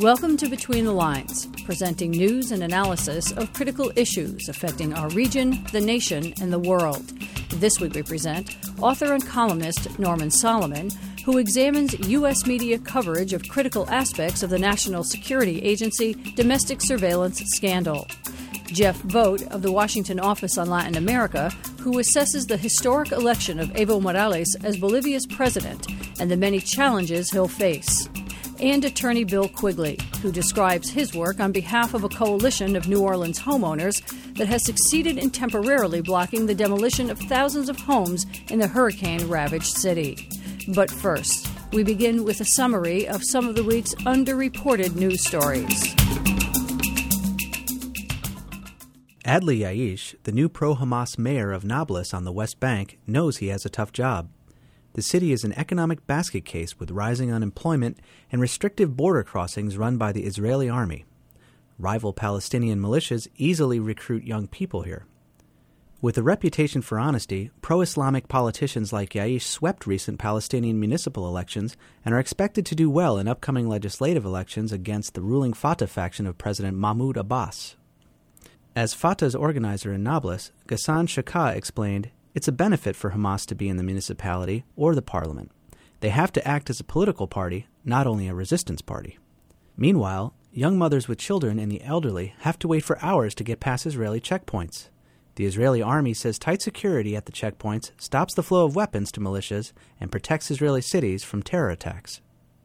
Welcome to Between the Lines, presenting news and analysis of critical issues affecting our region, the nation, and the world. This week we present author and columnist Norman Solomon, who examines U.S. media coverage of critical aspects of the National Security Agency domestic surveillance scandal. Jeff Vogt of the Washington Office on Latin America, who assesses the historic election of Evo Morales as Bolivia's president and the many challenges he'll face. And attorney Bill Quigley, who describes his work on behalf of a coalition of New Orleans homeowners that has succeeded in temporarily blocking the demolition of thousands of homes in the hurricane-ravaged city. But first, we begin with a summary of some of the week's underreported news stories. Adley Yaish, the new pro-Hamas mayor of Nablus on the West Bank, knows he has a tough job. The city is an economic basket case with rising unemployment and restrictive border crossings run by the Israeli army. Rival Palestinian militias easily recruit young people here. With a reputation for honesty, pro-Islamic politicians like Yaish swept recent Palestinian municipal elections and are expected to do well in upcoming legislative elections against the ruling Fatah faction of President Mahmoud Abbas. As Fatah's organizer in Nablus, Ghassan Shakah explained, "It's a benefit for Hamas to be in the municipality or the parliament. They have to act as a political party, not only a resistance party." Meanwhile, young mothers with children and the elderly have to wait for hours to get past Israeli checkpoints. The Israeli army says tight security at the checkpoints stops the flow of weapons to militias and protects Israeli cities from terror attacks.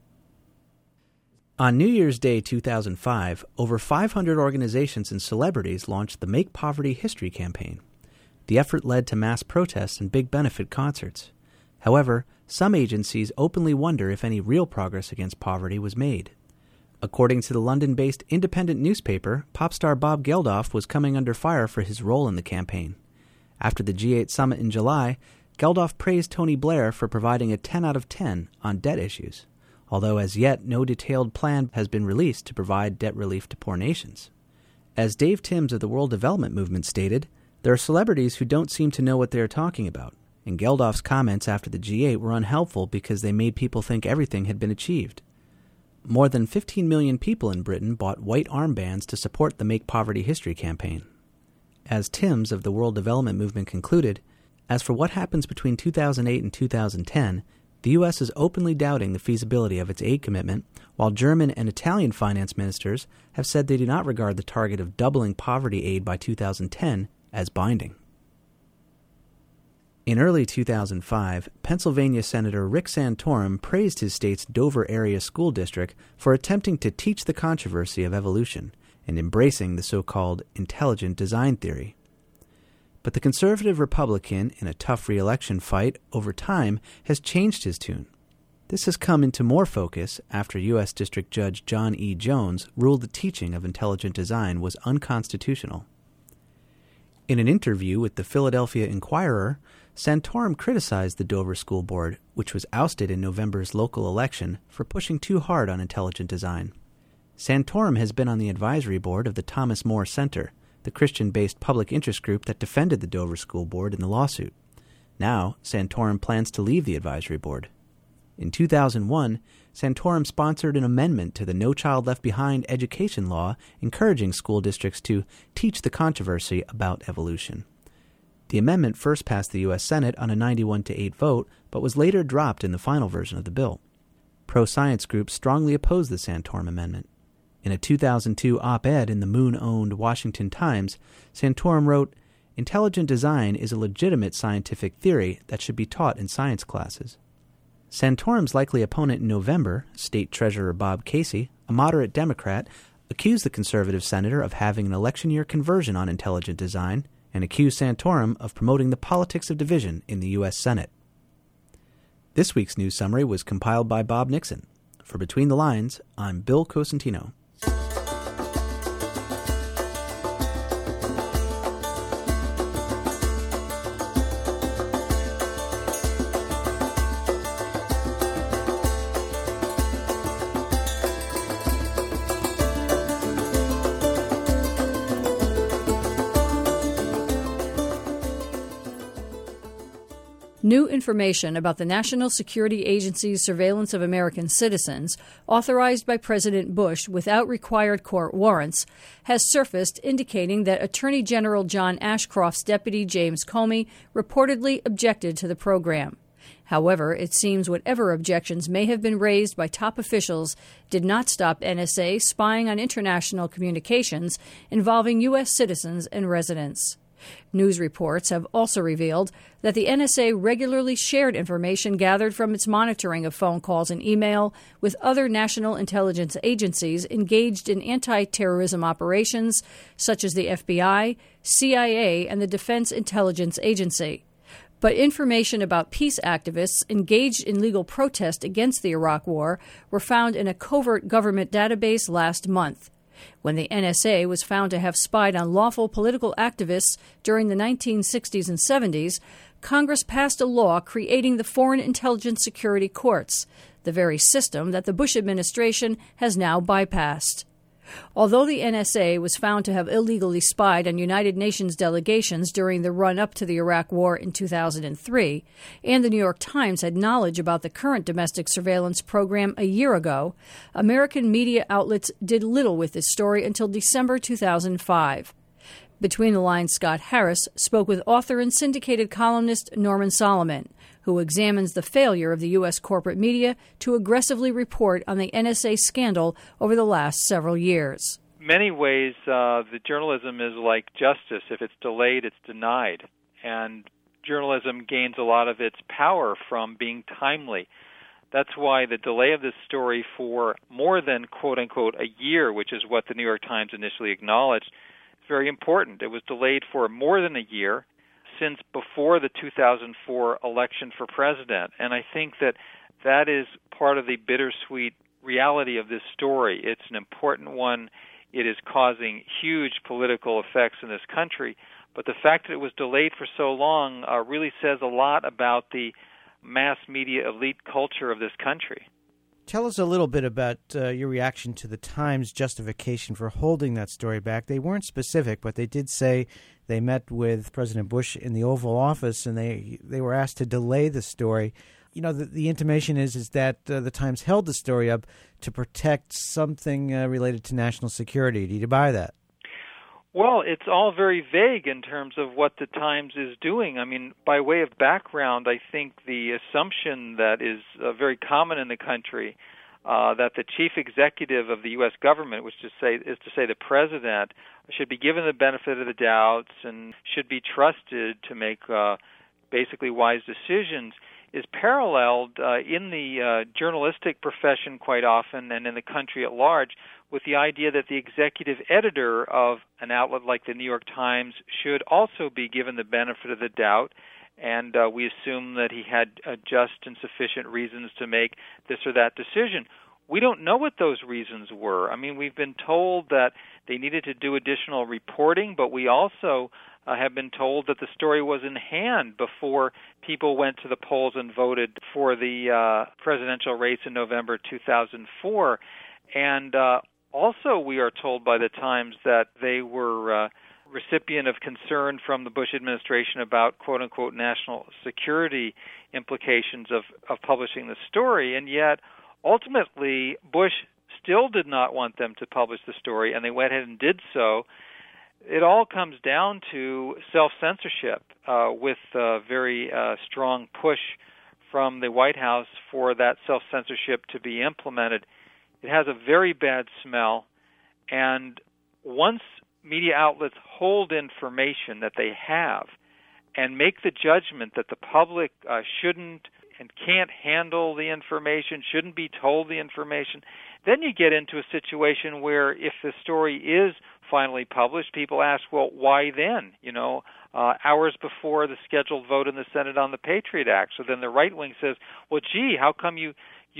On New Year's Day 2005, over 500 organizations and celebrities launched the Make Poverty History campaign. The effort led to mass protests and big benefit concerts. However, some agencies openly wonder if any real progress against poverty was made. According to the London-based independent newspaper, pop star Bob Geldof was coming under fire for his role in the campaign. After the G8 summit in July, Geldof praised Tony Blair for providing a 10 out of 10 on debt issues, although as yet no detailed plan has been released to provide debt relief to poor nations. As Dave Timms of the World Development Movement stated, there are celebrities who don't seem to know what they are talking about, and Geldof's comments after the G8 were unhelpful because they made people think everything had been achieved. More than 15 million people in Britain bought white armbands to support the Make Poverty History campaign. As Timms of the World Development Movement concluded, as for what happens between 2008 and 2010, the U.S. is openly doubting the feasibility of its aid commitment, while German and Italian finance ministers have said they do not regard the target of doubling poverty aid by 2010 as binding. In early 2005, Pennsylvania Senator Rick Santorum praised his state's Dover area school district for attempting to teach the controversy of evolution and embracing the so-called intelligent design theory. But the conservative Republican, in a tough re-election fight, over time has changed his tune. This has come into more focus after U.S. District Judge John E. Jones ruled the teaching of intelligent design was unconstitutional. In an interview with the Philadelphia Inquirer, Santorum criticized the Dover School Board, which was ousted in November's local election, for pushing too hard on intelligent design. Santorum has been on the advisory board of the Thomas More Center, the Christian-based public interest group that defended the Dover School Board in the lawsuit. Now, Santorum plans to leave the advisory board. In 2001, Santorum sponsored an amendment to the No Child Left Behind education law encouraging school districts to teach the controversy about evolution. The amendment first passed the U.S. Senate on a 91-8 vote, but was later dropped in the final version of the bill. Pro-science groups strongly opposed the Santorum amendment. In a 2002 op-ed in the Moon-owned Washington Times, Santorum wrote, "Intelligent design is a legitimate scientific theory that should be taught in science classes." Santorum's likely opponent in November, State Treasurer Bob Casey, a moderate Democrat, accused the conservative senator of having an election year conversion on intelligent design and accused Santorum of promoting the politics of division in the U.S. Senate. This week's news summary was compiled by Bob Nixon. For Between the Lines, I'm Bill Cosentino. New information about the National Security Agency's surveillance of American citizens, authorized by President Bush without required court warrants, has surfaced indicating that Attorney General John Ashcroft's deputy James Comey reportedly objected to the program. However, it seems whatever objections may have been raised by top officials did not stop NSA spying on international communications involving U.S. citizens and residents. News reports have also revealed that the NSA regularly shared information gathered from its monitoring of phone calls and email with other national intelligence agencies engaged in anti-terrorism operations such as the FBI, CIA, and the Defense Intelligence Agency. But information about peace activists engaged in legal protest against the Iraq War were found in a covert government database last month. When the NSA was found to have spied on lawful political activists during the 1960s and 70s, Congress passed a law creating the Foreign Intelligence Security Courts, the very system that the Bush administration has now bypassed. Although the NSA was found to have illegally spied on United Nations delegations during the run-up to the Iraq War in 2003, and the New York Times had knowledge about the current domestic surveillance program a year ago, American media outlets did little with this story until December 2005. Between the Lines, Scott Harris spoke with author and syndicated columnist Norman Solomon, who examines the failure of the U.S. corporate media to aggressively report on the NSA scandal over the last several years. In many ways, the journalism is like justice. If it's delayed, it's denied. And journalism gains a lot of its power from being timely. That's why the delay of this story for more than, quote-unquote, a year, which is what the New York Times initially acknowledged, is very important. It was delayed for more than a year, since before the 2004 election for president. And I think that is part of the bittersweet reality of this story. It's an important one. It is causing huge political effects in this country. But the fact that it was delayed for so long really says a lot about the mass media elite culture of this country. Tell us a little bit about your reaction to the Times' justification for holding that story back. They weren't specific, but they did say they met with President Bush in the Oval Office, and they were asked to delay the story. You know, the intimation is that the Times held the story up to protect something related to national security. Do you buy that? Well, it's all very vague in terms of what the Times is doing. I mean, by way of background, I think the assumption that is very common in the country, that the chief executive of the U.S. government, which is to say the president, should be given the benefit of the doubts and should be trusted to make basically wise decisions, is paralleled in the journalistic profession quite often and in the country at large with the idea that the executive editor of an outlet like the New York Times should also be given the benefit of the doubt, and we assume that he had just and sufficient reasons to make this or that decision. We don't know what those reasons were. I mean, we've been told that they needed to do additional reporting, but we also have been told that the story was in hand before people went to the polls and voted for the presidential race in November 2004. And also we are told by the Times that they were recipient of concern from the Bush administration about, quote-unquote, national security implications of publishing the story. And yet, ultimately, Bush still did not want them to publish the story, and they went ahead and did so. It all comes down to self-censorship with a very strong push from the White House for that self-censorship to be implemented. It has a very bad smell, and once media outlets hold information that they have and make the judgment that the public shouldn't and can't handle the information, shouldn't be told the information, then you get into a situation where if the story is finally published, people ask, well, why then? You know, hours before the scheduled vote in the Senate on the Patriot Act. So then the right wing says, well, gee, how come you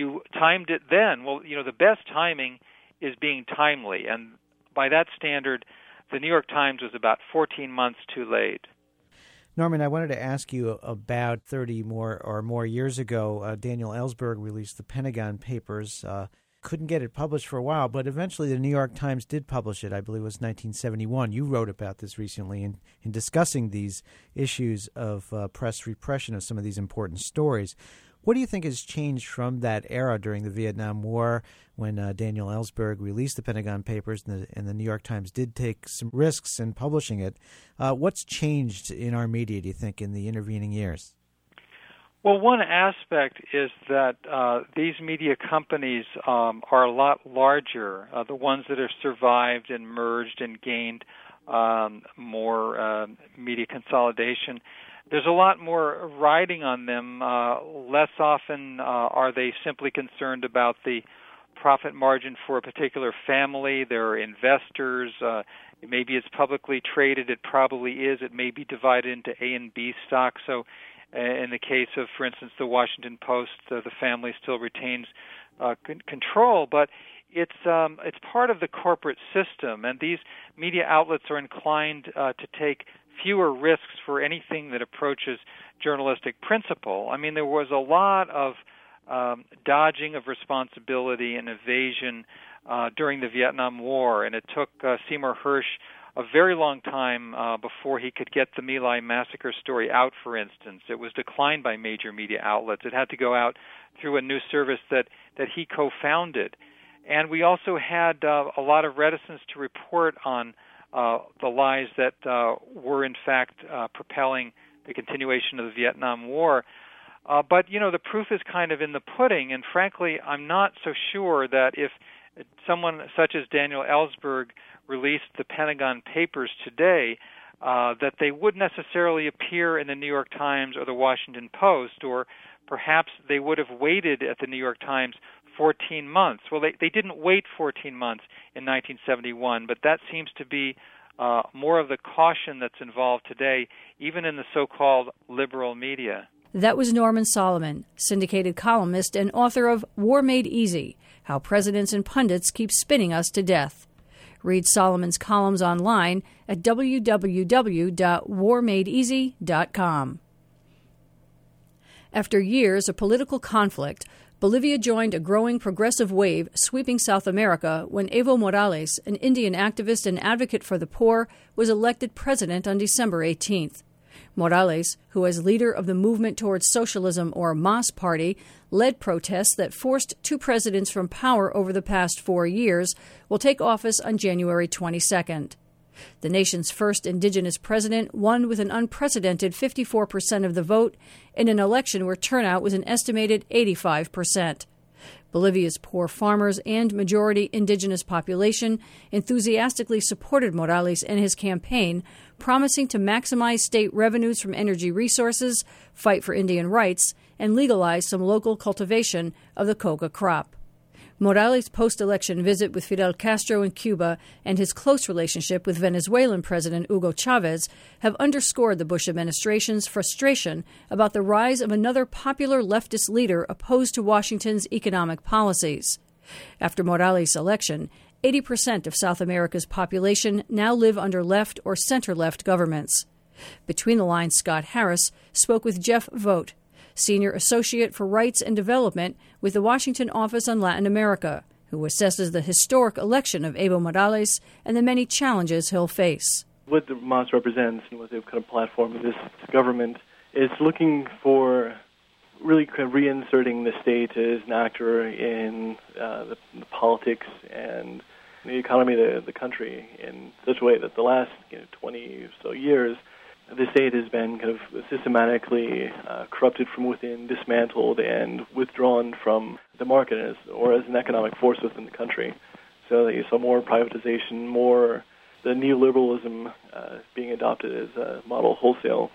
timed it then? Well, you know, the best timing is being timely. And by that standard, the New York Times was about 14 months too late. Norman, I wanted to ask you about 30 more years ago, Daniel Ellsberg released the Pentagon Papers. couldn't get it published for a while, but eventually the New York Times did publish it. I believe it was 1971. You wrote about this recently in discussing these issues of press repression of some of these important stories. What do you think has changed from that era during the Vietnam War when Daniel Ellsberg released the Pentagon Papers and the New York Times did take some risks in publishing it? What's changed in our media, do you think, in the intervening years? Well, one aspect is that these media companies are a lot larger, the ones that have survived and merged and gained more media consolidation. There's a lot more riding on them. Less often are they simply concerned about the profit margin for a particular family. There are investors. Maybe it's publicly traded. It probably is. It may be divided into A and B stocks. So in the case of, for instance, the Washington Post, the family still retains control, but it's part of the corporate system, and these media outlets are inclined to take fewer risks for anything that approaches journalistic principle. I mean, there was a lot of dodging of responsibility and evasion during the Vietnam War, and it took Seymour Hersh a very long time before he could get the My Lai massacre story out, for instance. It was declined by major media outlets. It had to go out through a news service that he co-founded. And we also had a lot of reticence to report on the lies that were, in fact, propelling the continuation of the Vietnam War. But, the proof is kind of in the pudding, and frankly, I'm not so sure that if someone such as Daniel Ellsberg released the Pentagon Papers today, that they would necessarily appear in the New York Times or the Washington Post, or perhaps they would have waited at the New York Times 14 months. Well, they didn't wait 14 months in 1971, but that seems to be more of the caution that's involved today, even in the so-called liberal media. That was Norman Solomon, syndicated columnist and author of War Made Easy, How Presidents and Pundits Keep Spinning Us to Death. Read Solomon's columns online at www.warmadeeasy.com. After years of political conflict, Bolivia joined a growing progressive wave sweeping South America when Evo Morales, an Indian activist and advocate for the poor, was elected president on December 18th. Morales, who as leader of the Movement Towards Socialism, or MAS party, led protests that forced two presidents from power over the past 4 years, will take office on January 22nd. The nation's first indigenous president won with an unprecedented 54% of the vote in an election where turnout was an estimated 85%. Bolivia's poor farmers and majority indigenous population enthusiastically supported Morales and his campaign, promising to maximize state revenues from energy resources, fight for Indian rights, and legalize some local cultivation of the coca crop. Morales' post-election visit with Fidel Castro in Cuba and his close relationship with Venezuelan President Hugo Chavez have underscored the Bush administration's frustration about the rise of another popular leftist leader opposed to Washington's economic policies. After Morales' election, 80% of South America's population now live under left or center-left governments. Between the Lines, Scott Harris spoke with Jeff Vogt, Senior Associate for Rights and Development with the Washington Office on Latin America, who assesses the historic election of Evo Morales and the many challenges he'll face. What the MAS represents and what the kind of platform of this government is looking for really kind of reinserting the state as an actor in the politics and the economy of the country in such a way that the last 20 or so years, the state has been kind of systematically corrupted from within, dismantled, and withdrawn from the market as an economic force within the country. So that you saw more privatization, more the neoliberalism being adopted as a model wholesale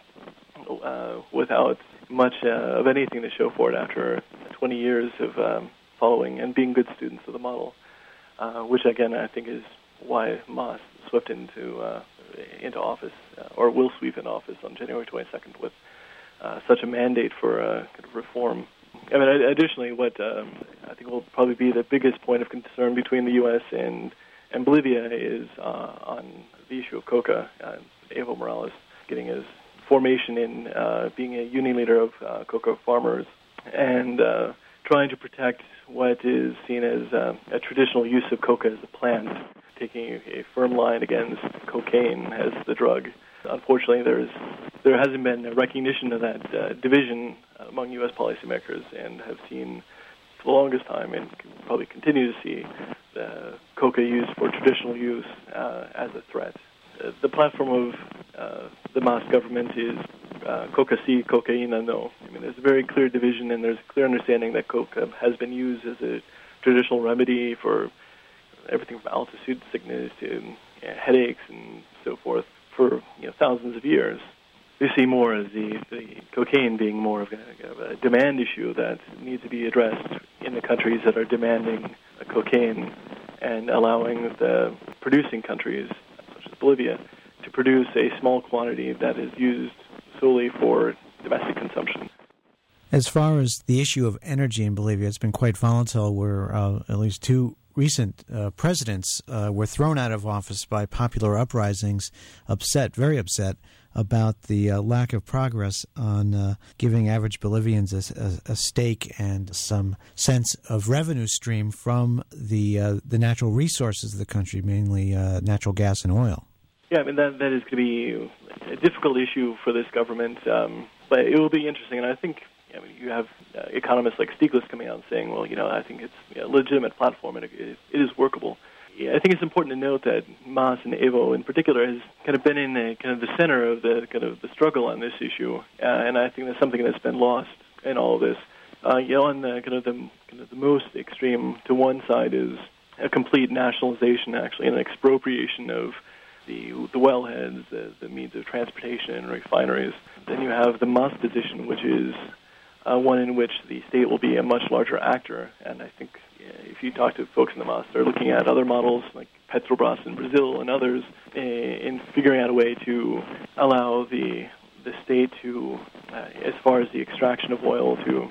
without much of anything to show for it after 20 years of following and being good students of the model, which, again, I think is why MAS swept into office, or will sweep in office on January 22nd with such a mandate for kind of reform. I mean, additionally, what I think will probably be the biggest point of concern between the U.S. and Bolivia is on the issue of coca. Evo Morales getting his formation in being a union leader of coca farmers and trying to protect what is seen as a traditional use of coca as a plant, taking a firm line against cocaine as the drug. Unfortunately, there hasn't been a recognition of that division among U.S. policymakers, and have seen for the longest time, and probably continue to see, coca used for traditional use as a threat. The platform of the Mas government is coca sí, cocaína no. I mean, there's a very clear division, and there's a clear understanding that coca has been used as a traditional remedy for everything from altitude sickness to headaches and so forth for thousands of years. They see more as the cocaine being more of a demand issue that needs to be addressed in the countries that are demanding cocaine, and allowing the producing countries, such as Bolivia, to produce a small quantity that is used solely for domestic consumption. As far as the issue of energy in Bolivia, it's been quite volatile, where at least two recent presidents were thrown out of office by popular uprisings, very upset about the lack of progress on giving average Bolivians a stake and some sense of revenue stream from the natural resources of the country, mainly natural gas and oil. Yeah, I mean, that is going to be a difficult issue for this government, but it will be interesting, and I think you have economists like Stiglitz coming out and saying, well, I think it's a legitimate platform and it is workable. I think it's important to note that Mas and Evo in particular has kind of been in the center of the struggle on this issue, and I think that's something that's been lost in all of this. On the most extreme to one side is a complete nationalization, actually, and an expropriation of the wellheads, the means of transportation and refineries. Then you have the Mas position, which is one in which the state will be a much larger actor. And I think if you talk to folks in the Mas, they're looking at other models like Petrobras in Brazil and others in figuring out a way to allow the state to, as far as the extraction of oil, to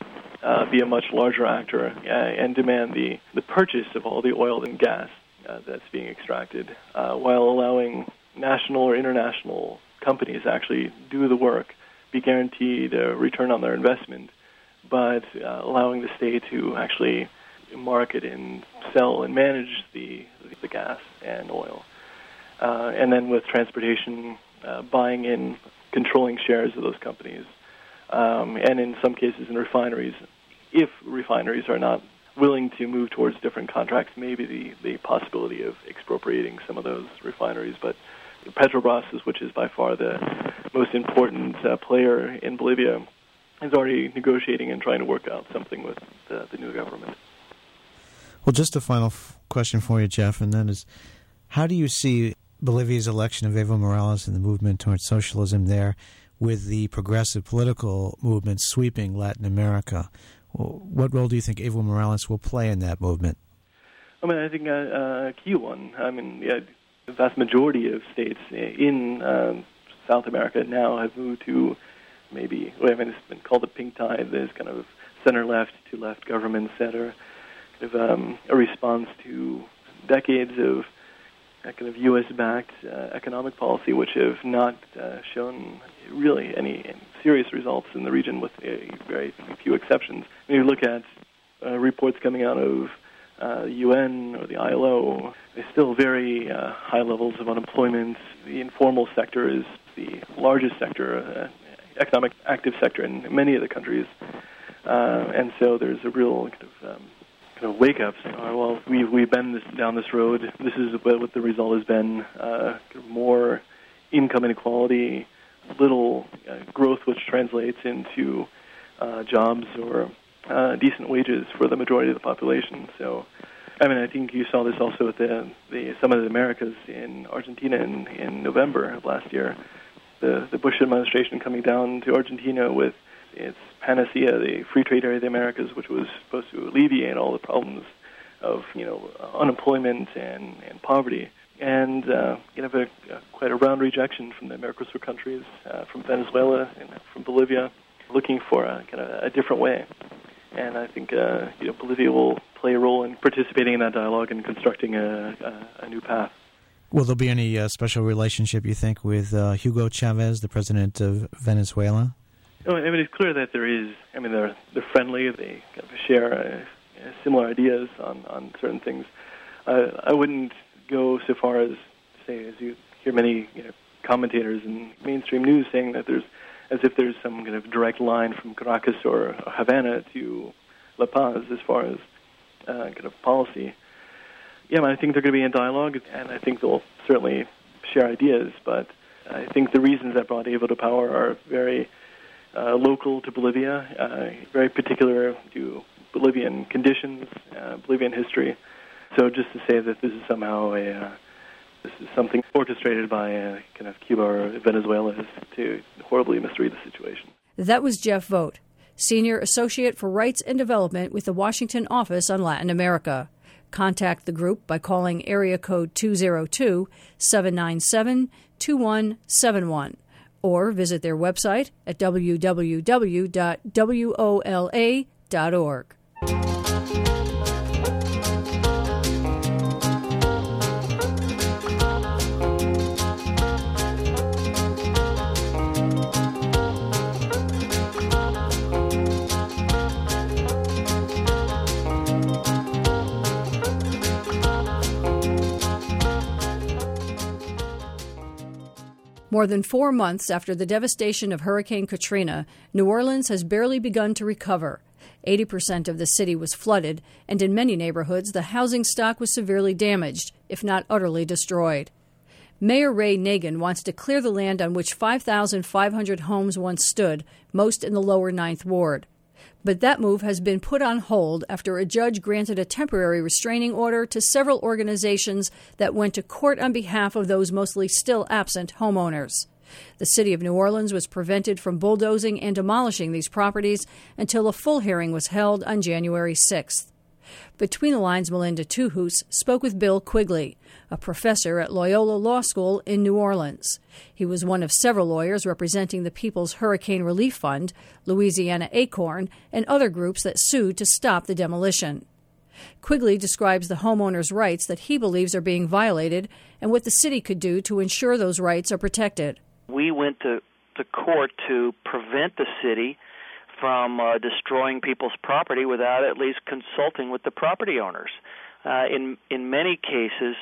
be a much larger actor and demand the purchase of all the oil and gas that's being extracted, while allowing national or international companies actually do the work, be guaranteed a return on their investment, but allowing the state to actually market and sell and manage the gas and oil. And then with transportation, buying in controlling shares of those companies. And in some cases in refineries, if refineries are not willing to move towards different contracts, maybe the possibility of expropriating some of those refineries. But Petrobras, which is by far the most important player in Bolivia, is already negotiating and trying to work out something with the new government. Well, just a final question for you, Jeff, and that is, how do you see Bolivia's election of Evo Morales and the movement towards socialism there with the progressive political movement sweeping Latin America? What role do you think Evo Morales will play in that movement? I mean, I think a key one. I mean, the vast majority of states in South America now have moved to it's been called the pink tide. There's kind of center-left to left governments that are kind of a response to decades of kind of U.S.-backed economic policy, which have not shown really any serious results in the region, with very few exceptions. When you look at reports coming out of the UN or the ILO, there's still very high levels of unemployment. The informal sector is the largest sector, economic active sector in many of the countries, and so there's a real kind of wake up saying, well, we've been down this road. This is what the result has been: more income inequality, little growth, which translates into jobs or decent wages for the majority of the population. So, I mean, I think you saw this also at the Summit of the Americas in Argentina in November of last year. The Bush administration coming down to Argentina with its panacea, the Free Trade Area of the Americas, which was supposed to alleviate all the problems of unemployment and poverty, and quite a round rejection from the Mercosur countries, from Venezuela and from Bolivia, looking for a different way. And I think Bolivia will play a role in participating in that dialogue and constructing a new path. Will there be any special relationship, you think, with Hugo Chavez, the president of Venezuela? I mean, it's clear that there is. I mean, they're friendly. They kind of share similar ideas on certain things. I wouldn't go so far as say, as you hear many commentators in mainstream news saying that as if there's some kind of direct line from Caracas or Havana to La Paz as far as kind of policy. Yeah, I think they're going to be in dialogue, and I think they'll certainly share ideas. But I think the reasons that brought Evo to power are very local to Bolivia, very particular to Bolivian conditions, Bolivian history. So just to say that this is somehow this is something orchestrated by kind of Cuba or Venezuela is to horribly misread the situation. That was Jeff Vogt, Senior Associate for Rights and Development with the Washington Office on Latin America. Contact the group by calling area code 202-797-2171 or visit their website at www.wola.org. More than 4 months after the devastation of Hurricane Katrina, New Orleans has barely begun to recover. 80% of the city was flooded, and in many neighborhoods, the housing stock was severely damaged, if not utterly destroyed. Mayor Ray Nagin wants to clear the land on which 5,500 homes once stood, most in the lower Ninth Ward. But that move has been put on hold after a judge granted a temporary restraining order to several organizations that went to court on behalf of those mostly still absent homeowners. The city of New Orleans was prevented from bulldozing and demolishing these properties until a full hearing was held on January 6th. Between the Lines, Melinda Tuhus spoke with Bill Quigley, a professor at Loyola Law School in New Orleans. He was one of several lawyers representing the People's Hurricane Relief Fund, Louisiana Acorn, and other groups that sued to stop the demolition. Quigley describes the homeowners' rights that he believes are being violated and what the city could do to ensure those rights are protected. We went to court to prevent the city from destroying people's property without at least consulting with the property owners. In many cases,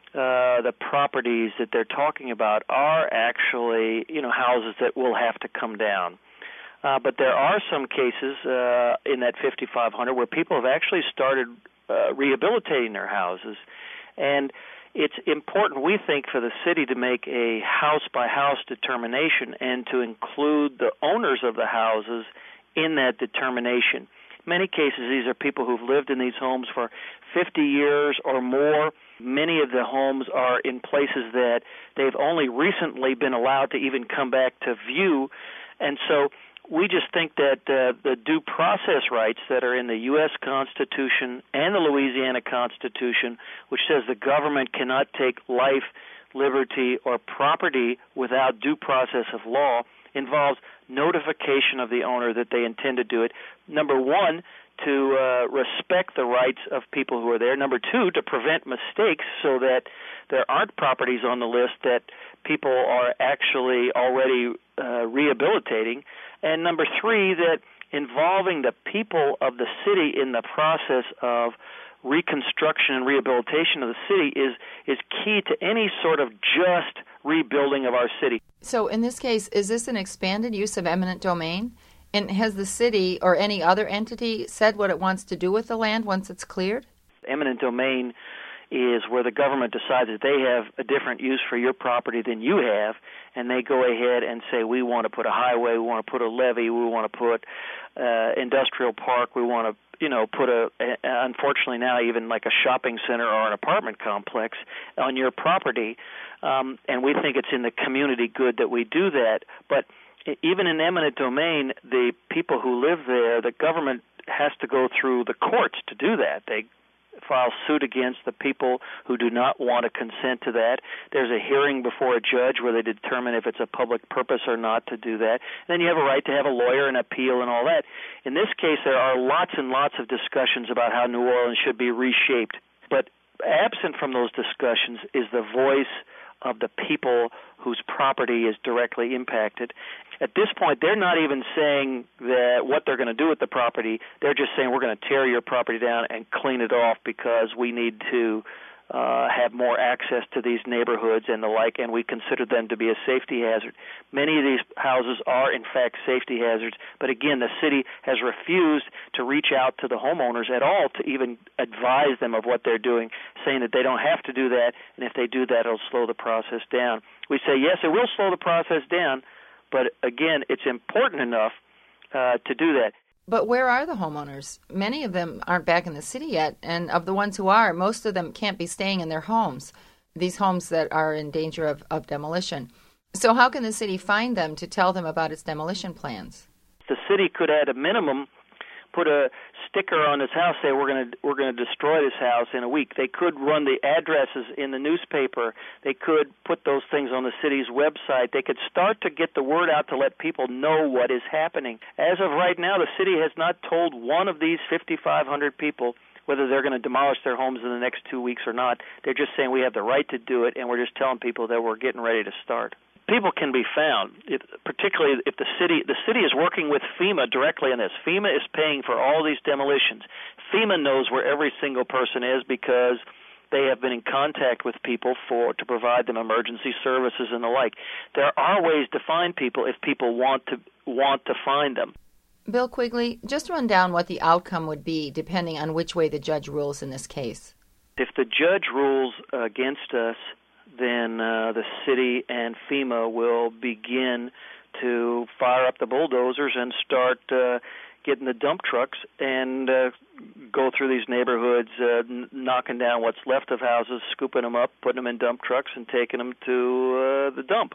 the properties that they're talking about are actually, houses that will have to come down. But there are some cases in that 5,500 where people have actually started rehabilitating their houses. And it's important, we think, for the city to make a house-by-house determination and to include the owners of the houses in that determination. In many cases, these are people who've lived in these homes for 50 years or more. Many of the homes are in places that they've only recently been allowed to even come back to view. And so we just think that the due process rights that are in the U.S. Constitution and the Louisiana Constitution, which says the government cannot take life, liberty, or property without due process of law, involves notification of the owner that they intend to do it. Number one, to respect the rights of people who are there. Number two, to prevent mistakes so that there aren't properties on the list that people are actually already rehabilitating. And number three, that involving the people of the city in the process of reconstruction and rehabilitation of the city is key to any sort of just rebuilding of our city. So in this case, is this an expanded use of eminent domain? And has the city or any other entity said what it wants to do with the land once it's cleared? Eminent domain is where the government decides that they have a different use for your property than you have, and they go ahead and say, we want to put a highway, we want to put a levee, we want to put industrial park, we want to put unfortunately now even like a shopping center or an apartment complex on your property, and we think it's in the community good that we do that. But even in eminent domain, the people who live there, the government has to go through the courts to do that. They file suit against the people who do not want to consent to that. There's a hearing before a judge where they determine if it's a public purpose or not to do that. Then you have a right to have a lawyer and appeal and all that. In this case, there are lots and lots of discussions about how New Orleans should be reshaped. But absent from those discussions is the voice of the people whose property is directly impacted. At this point, they're not even saying that what they're going to do with the property. They're just saying we're going to tear your property down and clean it off because we need to have more access to these neighborhoods and the like, and we consider them to be a safety hazard. Many of these houses are, in fact, safety hazards, but again, the city has refused to reach out to the homeowners at all to even advise them of what they're doing, saying that they don't have to do that, and if they do that, it'll slow the process down. We say, yes, it will slow the process down, but again, it's important enough to do that. But where are the homeowners? Many of them aren't back in the city yet, and of the ones who are, most of them can't be staying in their homes, these homes that are in danger of demolition. So how can the city find them to tell them about its demolition plans? The city could, at a minimum, put a sticker on his house, say we're going to destroy this house in a week. They could run the addresses in the newspaper. They could put those things on the city's website. They could start to get the word out to let people know what is happening. As of right now, the city has not told one of these 5,500 people whether they're going to demolish their homes in the next 2 weeks or not. They're just saying we have the right to do it, and we're just telling people that we're getting ready to start. People can be found, particularly if the city is working with FEMA directly on this. FEMA is paying for all these demolitions. FEMA knows where every single person is because they have been in contact with people to provide them emergency services and the like. There are ways to find people if people want to find them. Bill Quigley, just run down what the outcome would be depending on which way the judge rules in this case. If the judge rules against us, then the city and FEMA will begin to fire up the bulldozers and start getting the dump trucks and go through these neighborhoods, knocking down what's left of houses, scooping them up, putting them in dump trucks, and taking them to the dump.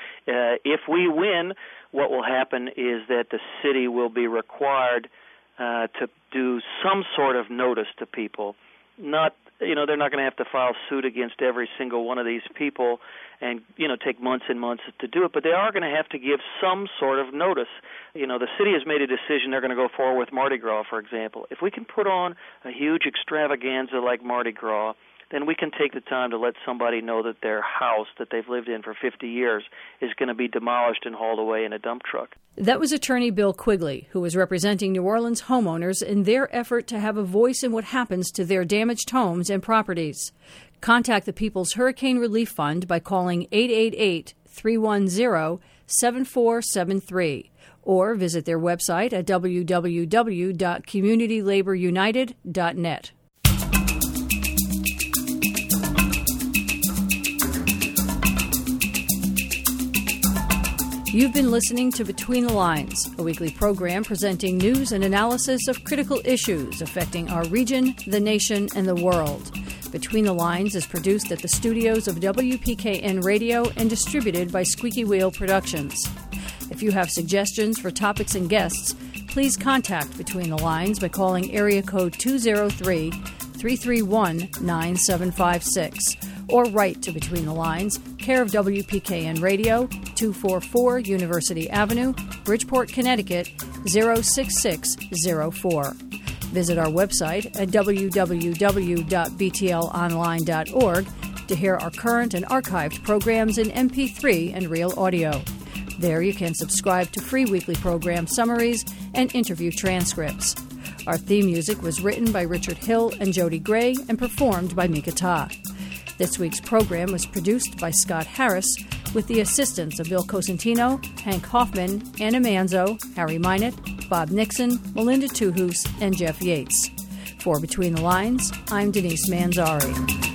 If we win, what will happen is that the city will be required to do some sort of notice to people. They're not going to have to file suit against every single one of these people and, take months and months to do it, but they are going to have to give some sort of notice. The city has made a decision they're going to go forward with Mardi Gras, for example. If we can put on a huge extravaganza like Mardi Gras, then we can take the time to let somebody know that their house that they've lived in for 50 years is going to be demolished and hauled away in a dump truck. That was attorney Bill Quigley, who was representing New Orleans homeowners in their effort to have a voice in what happens to their damaged homes and properties. Contact the People's Hurricane Relief Fund by calling 888-310-7473 or visit their website at www.communitylaborunited.net. You've been listening to Between the Lines, a weekly program presenting news and analysis of critical issues affecting our region, the nation, and the world. Between the Lines is produced at the studios of WPKN Radio and distributed by Squeaky Wheel Productions. If you have suggestions for topics and guests, please contact Between the Lines by calling area code 203-331-9756 or write to Between the Lines, care of WPKN Radio, 244 University Avenue, Bridgeport, Connecticut, 06604. Visit our website at www.btlonline.org to hear our current and archived programs in MP3 and real audio. There you can subscribe to free weekly program summaries and interview transcripts. Our theme music was written by Richard Hill and Jody Gray and performed by Mika Ta. This week's program was produced by Scott Harris with the assistance of Bill Cosentino, Hank Hoffman, Anna Manzo, Harry Minott, Bob Nixon, Melinda Tuhus, and Jeff Yates. For Between the Lines, I'm Denise Manzari.